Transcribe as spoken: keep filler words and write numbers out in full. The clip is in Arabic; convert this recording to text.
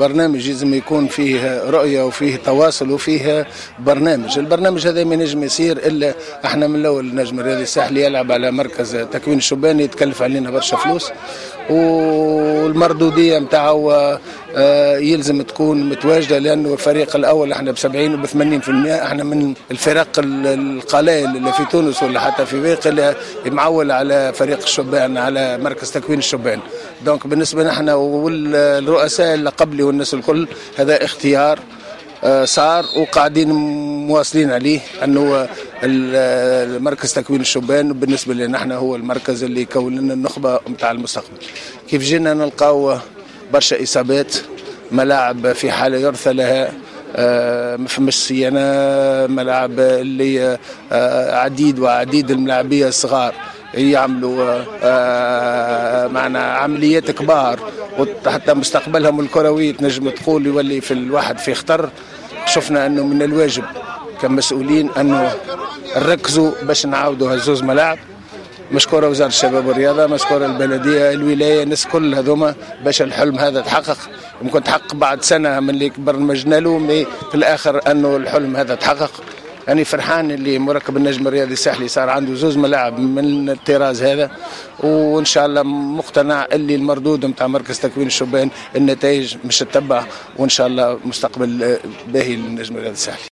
برنامج لازم يكون فيه رؤية وفيه تواصل وفيه برنامج. البرنامج هذا ما ينجم يصير إلا احنا من الأول النجم الرياضي الساحلي يلعب على مركز تكوين الشبان يتكلف علينا برشا فلوس، والمردودية متاعه يلزم تكون متواجدة، لأنه الفريق الأول احنا بسبعين وبثمانين في المئة احنا من الفرق القلائل اللي في تونس ولا حتى في باقي اللي معول على فريق الشبان على مركز تكوين الشبان. دونك بالنسبة نحن والرؤساء اللي قبلي والناس الكل هذا اختيار صار وقاعدين مواصلين عليه، أنه المركز تكوين الشبان بالنسبة لنا نحن هو المركز اللي يكون لنا النخبة متاع المستقبل. كيف جينا نلقاو برشا إصابات، ملاعب في حالة يرثى لها، آه ما فماش صيانة، ملاعب اللي آه عديد وعديد الملاعبية الصغار يعملوا آه معنا عمليات كبار، وحتى مستقبلهم الكروي تنجم تقول يولي في الواحد في خطر. شفنا أنه من الواجب كمسؤولين أنه نركزوا باش نعاودوا هالزوز ملاعب. مشكورة وزارة الشباب والرياضة، مشكورة البلدية، الولاية، الناس كل هذوما باش الحلم هذا تحقق. ممكن تحقق بعد سنة من اللي برمجنا له، في الآخر أنه الحلم هذا تحقق. يعني فرحان اللي مركب النجم الرياضي الساحلي صار عنده زوز ملاعب من الطراز هذا، وإن شاء الله مقتنع اللي المردود متاع مركز تكوين الشبان النتائج مش تتبع، وإن شاء الله مستقبل باهي للنجم الرياضي الساحلي.